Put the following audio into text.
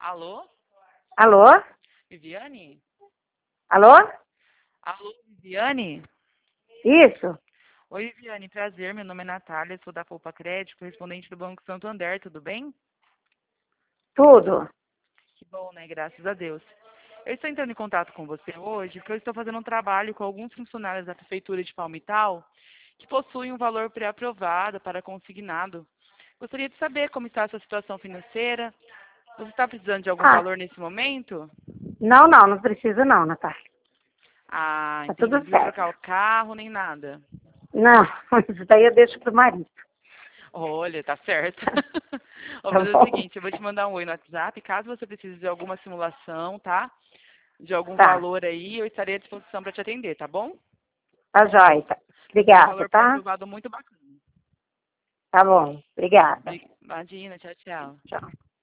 Alô? Alô? Viviane? Alô? Alô, Viviane? Isso? Oi, Viviane, prazer. Meu nome é Natália, sou da Poupa Crédito, correspondente do Banco Santander, tudo bem? Tudo? Que bom, né? Graças a Deus. Eu estou entrando em contato com você hoje porque eu estou fazendo um trabalho com alguns funcionários da Prefeitura de Palmital que possuem um valor pré-aprovado para consignado. Gostaria de saber como está a sua situação financeira. Você está precisando de algum Ah, valor nesse momento? não precisa não, Natália. Ah, Tá entendi. Não tudo precisa trocar certo. o carro nem nada. Não, isso daí eu deixo pro marido, Olha, tá certo. Vou tá fazer o bom? seguinte, eu vou te mandar um oi no WhatsApp, caso você precise de alguma simulação, tá? De algum Tá, valor aí, eu estarei à disposição para te atender, tá bom? tá jóia. Tá. Você tem um Obrigada, valor tá? pré-aprovado muito bacana. Tá bom, obrigada. Imagina, tchau, tchau. Tchau.